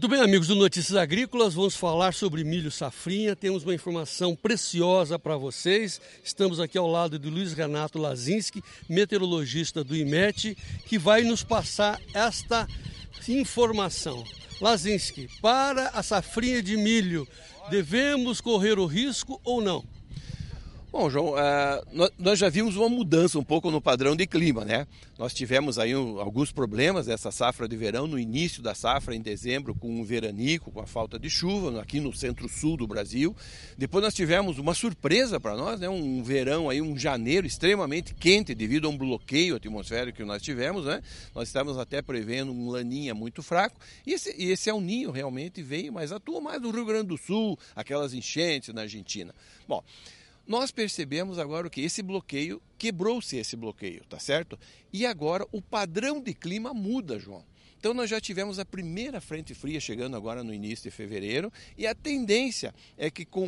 Muito bem, amigos do Notícias Agrícolas, vamos falar sobre milho safrinha. Temos uma informação preciosa para vocês. Estamos aqui ao lado do Luiz Renato Lazinski, meteorologista do IMET, que vai nos passar esta informação. Lazinski, para a safrinha de milho, devemos correr o risco ou não? Bom, João, nós já vimos uma mudança um pouco no padrão de clima, né? Nós tivemos aí alguns problemas dessa safra de verão, no início da safra, em dezembro, com o veranico, com a falta de chuva, aqui no centro-sul do Brasil. Depois nós tivemos uma surpresa para nós, né? Um verão, aí, um janeiro extremamente quente devido a um bloqueio atmosférico que nós tivemos, né? Nós estávamos até prevendo um laninha muito fraco. E esse El Niño realmente veio, mas atua mais no Rio Grande do Sul, aquelas enchentes na Argentina. Bom, nós percebemos agora o que? Esse bloqueio, quebrou-se esse bloqueio, tá certo? E agora o padrão de clima muda, João. Então nós já tivemos a primeira frente fria chegando agora no início de fevereiro e a tendência é que com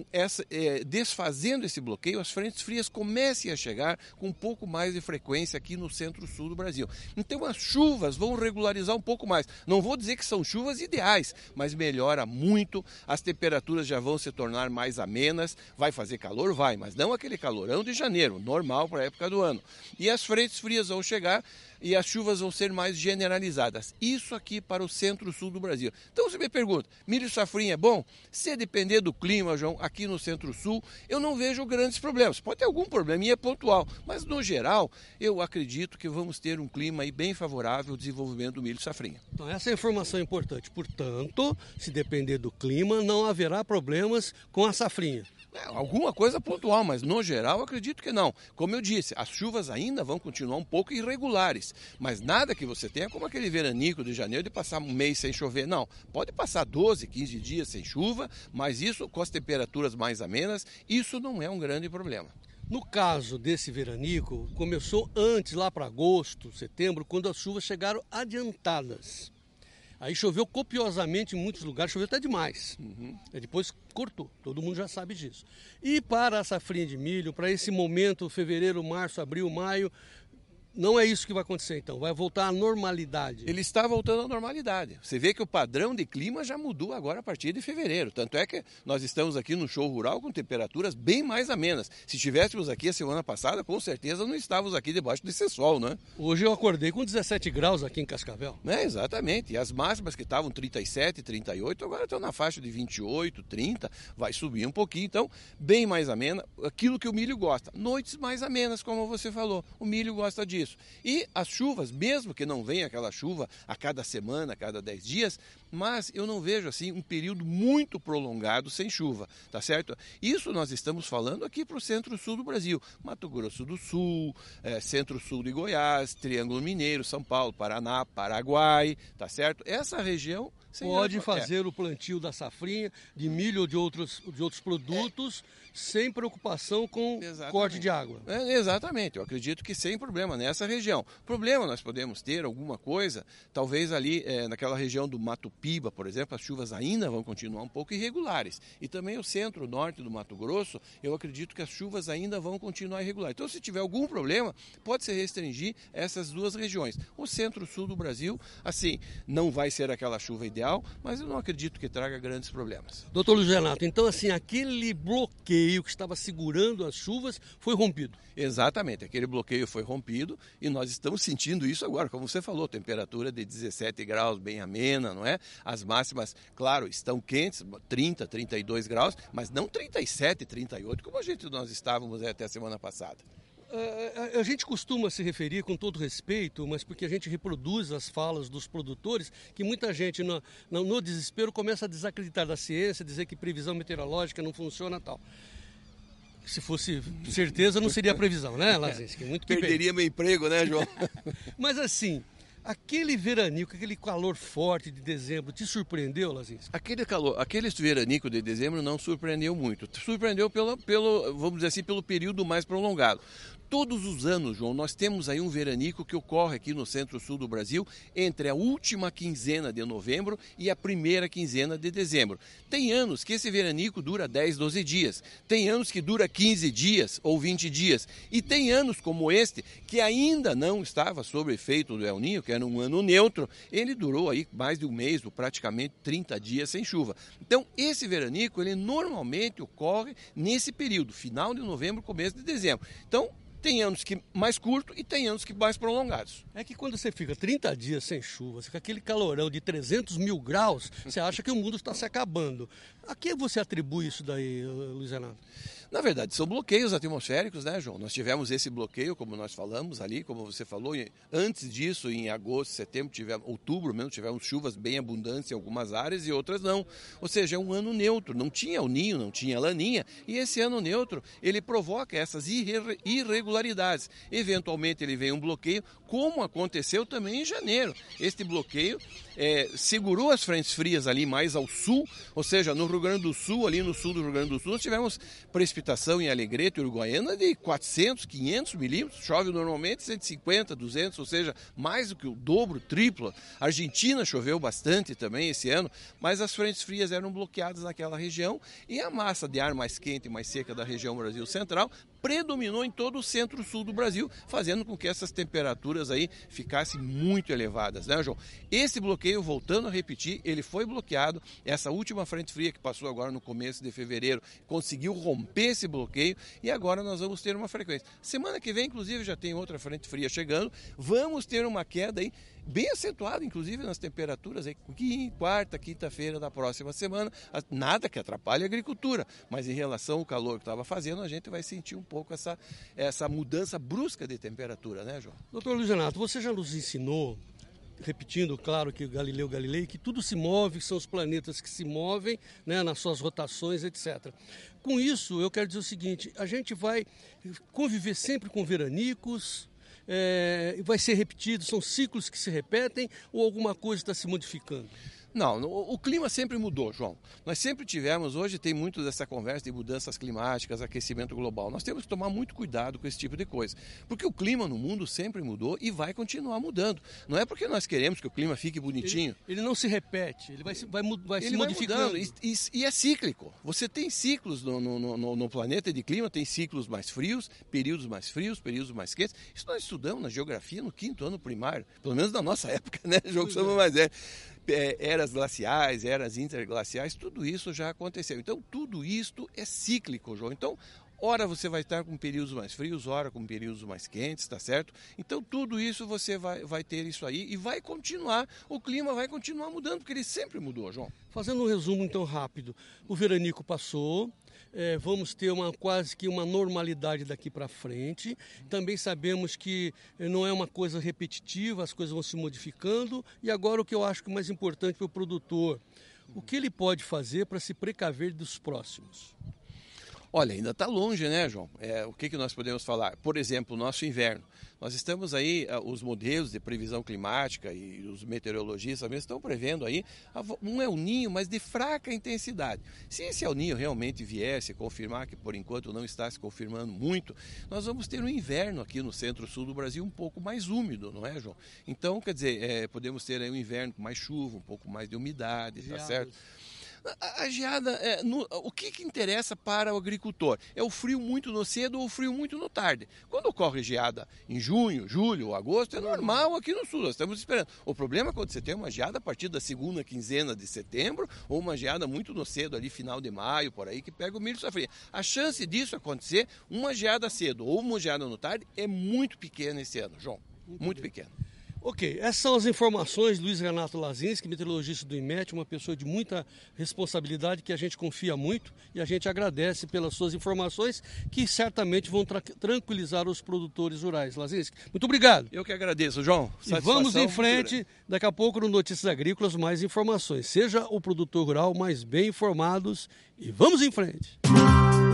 desfazendo esse bloqueio, as frentes frias comecem a chegar com um pouco mais de frequência aqui no centro-sul do Brasil. Então as chuvas vão regularizar um pouco mais. Não vou dizer que são chuvas ideais, mas melhora muito, as temperaturas já vão se tornar mais amenas, vai fazer calor? Vai, mas não aquele calorão de janeiro, normal para a época do ano. E as frentes frias vão chegar e as chuvas vão ser mais generalizadas. Isso aqui para o centro-sul do Brasil. Então você me pergunta, milho safrinha é bom? Se depender do clima, João, aqui no centro-sul, eu não vejo grandes problemas. Pode ter algum probleminha pontual, mas no geral, eu acredito que vamos ter um clima aí bem favorável ao desenvolvimento do milho safrinha. Então essa é a informação importante. Portanto, se depender do clima, não haverá problemas com a safrinha. Alguma coisa pontual, mas no geral acredito que não. Como eu disse, as chuvas ainda vão continuar um pouco irregulares, mas nada que você tenha como aquele veranico de janeiro de passar um mês sem chover. Não, pode passar 12, 15 dias sem chuva, mas isso com as temperaturas mais amenas, isso não é um grande problema. No caso desse veranico, começou antes, lá para agosto, setembro, quando as chuvas chegaram adiantadas. Aí choveu copiosamente em muitos lugares, choveu até demais. Depois cortou, todo mundo já sabe disso. E para a safrinha de milho, para esse momento, fevereiro, março, abril, maio, não é isso que vai acontecer então, vai voltar à normalidade. Ele está voltando à normalidade. Você vê que o padrão de clima já mudou agora a partir de fevereiro. Tanto é que nós estamos aqui no show rural com temperaturas bem mais amenas. Se estivéssemos aqui a semana passada, com certeza não estávamos aqui debaixo desse sol, né? Hoje eu acordei com 17 graus aqui em Cascavel. Exatamente. E as máximas que estavam 37, 38, agora estão na faixa de 28, 30, vai subir um pouquinho. Então, bem mais amena, aquilo que o milho gosta. Noites mais amenas, como você falou. O milho gosta disso. E as chuvas, mesmo que não venha aquela chuva a cada semana, a cada 10 dias, mas eu não vejo assim um período muito prolongado sem chuva, tá certo? Isso nós estamos falando aqui para o centro-sul do Brasil, Mato Grosso do Sul, centro-sul de Goiás, Triângulo Mineiro, São Paulo, Paraná, Paraguai, tá certo? Essa região pode fazer o plantio da safrinha, de milho ou de outros produtos, sem preocupação com corte de água. Exatamente, eu acredito que sem problema nessa região. Problema nós podemos ter alguma coisa, talvez ali naquela região do Mato Piba, por exemplo, as chuvas ainda vão continuar um pouco irregulares. E também o centro-norte do Mato Grosso, eu acredito que as chuvas ainda vão continuar irregulares. Então, se tiver algum problema, pode se restringir essas duas regiões. O centro-sul do Brasil, assim, não vai ser aquela chuva ideal, mas eu não acredito que traga grandes problemas. Doutor Luiz Renato, então assim, aquele bloqueio que estava segurando as chuvas foi rompido? Exatamente, aquele bloqueio foi rompido e nós estamos sentindo isso agora, como você falou, temperatura de 17 graus, bem amena, não é? As máximas, claro, estão quentes, 30, 32 graus, mas não 37, 38, como nós estávamos até a semana passada. A gente costuma se referir com todo respeito, mas porque a gente reproduz as falas dos produtores, que muita gente no desespero começa a desacreditar da ciência, dizer que previsão meteorológica não funciona e tal. Se fosse certeza, não seria previsão, né, Lazinski? Muito que perderia meu emprego, né, João? Mas assim, aquele veranico, aquele calor forte de dezembro, te surpreendeu, Lazinski? Aquele veranico de dezembro não surpreendeu muito. Surpreendeu vamos dizer assim, pelo período mais prolongado. Todos os anos, João, nós temos aí um veranico que ocorre aqui no centro-sul do Brasil entre a última quinzena de novembro e a primeira quinzena de dezembro. Tem anos que esse veranico dura 10, 12 dias. Tem anos que dura 15 dias ou 20 dias. E tem anos como este que ainda não estava sob efeito do El Niño, que era um ano neutro. Ele durou aí mais de um mês, ou praticamente 30 dias sem chuva. Então, esse veranico, ele normalmente ocorre nesse período, final de novembro, começo de dezembro. Então, tem anos que mais curto e tem anos que mais prolongados. É que quando você fica 30 dias sem chuva, com aquele calorão de 300 mil graus, você acha que o mundo está se acabando. A que você atribui isso daí, Luiz Renato? Na verdade, são bloqueios atmosféricos, né, João? Nós tivemos esse bloqueio, como nós falamos ali, como você falou, antes disso, em agosto, setembro, outubro mesmo, tivemos chuvas bem abundantes em algumas áreas e outras não. Ou seja, é um ano neutro, não tinha El Niño, não tinha Laninha, e esse ano neutro, ele provoca essas irregularidades. Eventualmente ele vem um bloqueio, como aconteceu também em janeiro. Este bloqueio segurou as frentes frias ali mais ao sul, ou seja, no Rio Grande do Sul, ali no sul do Rio Grande do Sul, nós tivemos precipitação em Alegrete, Uruguaiana, de 400, 500 milímetros, chove normalmente 150, 200, ou seja, mais do que o dobro, triplo. A Argentina choveu bastante também esse ano, mas as frentes frias eram bloqueadas naquela região e a massa de ar mais quente e mais seca da região Brasil Central predominou em todo o centro-sul do Brasil, fazendo com que essas temperaturas aí ficassem muito elevadas, né, João? Esse bloqueio, voltando a repetir, ele foi bloqueado. Essa última frente fria que passou agora no começo de fevereiro conseguiu romper esse bloqueio e agora nós vamos ter uma frequência. Semana que vem, inclusive, já tem outra frente fria chegando, vamos ter uma queda aí bem acentuada, inclusive nas temperaturas aí, quarta, quinta-feira da próxima semana, nada que atrapalhe a agricultura, mas em relação ao calor que estava fazendo, a gente vai sentir um pouco essa mudança brusca de temperatura, né, João? Doutor Luiz Renato, você já nos ensinou, repetindo, claro, que o Galileu Galilei, que tudo se move, que são os planetas que se movem, né, nas suas rotações, etc. Com isso, eu quero dizer o seguinte, a gente vai conviver sempre com veranicos, vai ser repetido, são ciclos que se repetem ou alguma coisa está se modificando? Não, o clima sempre mudou, João. Nós sempre tivemos, hoje tem muito dessa conversa de mudanças climáticas, aquecimento global. Nós temos que tomar muito cuidado com esse tipo de coisa. Porque o clima no mundo sempre mudou e vai continuar mudando. Não é porque nós queremos que o clima fique bonitinho. Ele não se repete, ele vai se modificando. E é cíclico. Você tem ciclos no planeta de clima, tem ciclos mais frios, períodos mais quentes. Isso nós estudamos na geografia no 5º ano primário. Pelo menos na nossa época, né, João? Que somos mais velhos. Eras glaciais, eras interglaciais, tudo isso já aconteceu. Então, tudo isto é cíclico, João. Então, ora você vai estar com períodos mais frios, ora com períodos mais quentes, tá certo? Então, tudo isso você vai ter isso aí e vai continuar, o clima vai continuar mudando, porque ele sempre mudou, João. Fazendo um resumo, então, rápido. O veranico passou, vamos ter quase que uma normalidade daqui para frente. Também sabemos que não é uma coisa repetitiva, as coisas vão se modificando. E agora o que eu acho que é mais importante para o produtor, o que ele pode fazer para se precaver dos próximos? Olha, ainda está longe, né, João? O que nós podemos falar? Por exemplo, o nosso inverno. Nós estamos aí, os modelos de previsão climática e os meteorologistas mesmo estão prevendo aí um El Niño, mas de fraca intensidade. Se esse El Niño realmente viesse confirmar, que por enquanto não está se confirmando muito, nós vamos ter um inverno aqui no centro-sul do Brasil um pouco mais úmido, não é, João? Então, quer dizer, podemos ter aí um inverno com mais chuva, um pouco mais de umidade, tá certo? A geada, o que interessa para o agricultor? É o frio muito no cedo ou o frio muito no tarde. Quando ocorre geada em junho, julho ou agosto, é normal aqui no sul, nós estamos esperando. O problema é quando você tem uma geada a partir da segunda quinzena de setembro ou uma geada muito no cedo, ali final de maio, por aí, que pega o milho safrinha. A chance disso acontecer, uma geada cedo ou uma geada no tarde, é muito pequena esse ano, João. Muito pequena. Ok, essas são as informações de Luiz Renato Lazinski, meteorologista do IMET, uma pessoa de muita responsabilidade que a gente confia muito e a gente agradece pelas suas informações que certamente vão tranquilizar os produtores rurais. Lazinski, muito obrigado. Eu que agradeço, João. E vamos em frente, daqui a pouco no Notícias Agrícolas, mais informações. Seja o produtor rural mais bem informados e vamos em frente.